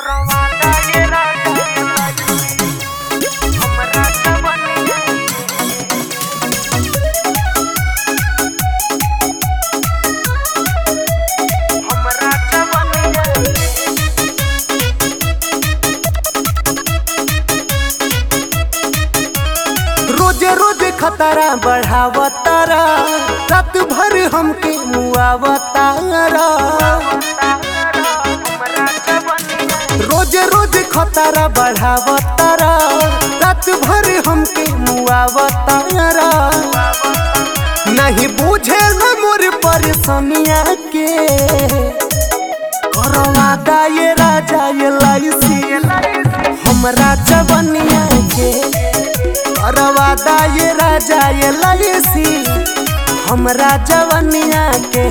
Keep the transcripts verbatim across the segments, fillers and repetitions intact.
रोजे रोजे खतरा बढ़ावतारा, रात भर हमके मुआवतारा। रोजे रोजे खतरा बढ़ावतारा, रात भर हमके मुआवतारा। नहीं बुझे न मोर परेशानिया के, करवा दा ये राजा ये लाइसी हमरा जवनिया के। करवा दा ये राजा ये लाइसी हमरा जवनिया के।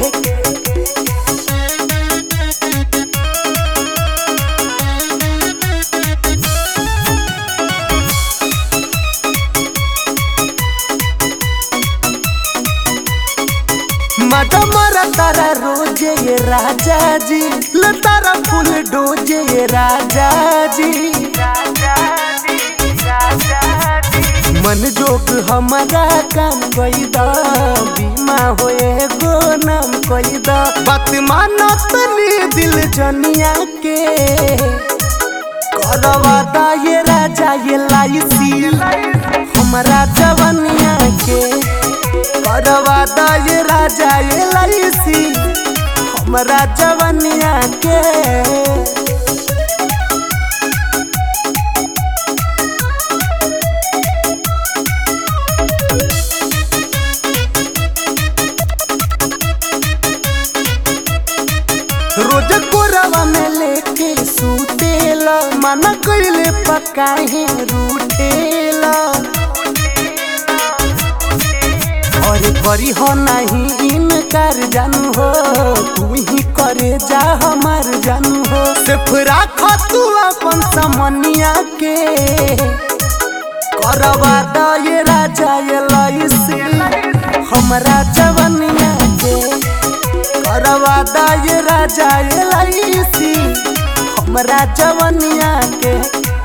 मजा मारा तारा रोजे ये राजा जी, लतारा फूल डोजे ये राजा जी। मन जोग हमारा काम कोई दा, बीमा होए गो नाम कोई दा। बात मानो तनी दिल जनिया के, करवा दा ये राजा ये लाइसी हमारा जवनिया के। करवा दा ये राजा ये लाइसी हमरा जवनिया के। रोज कोरवा में लेके सुतेला, मना कइले पकाहे रूठेला। और करी हो नहीं इनकार जानू हो, तू ही करे जा हमार जानू हो। सिर्फ राख तू अपन समनिया के, करवा दा ये राजा ये लाइसी हमरा जवनिया के। करवा दा ये राजा ये लाइसी हमरा जवनिया के।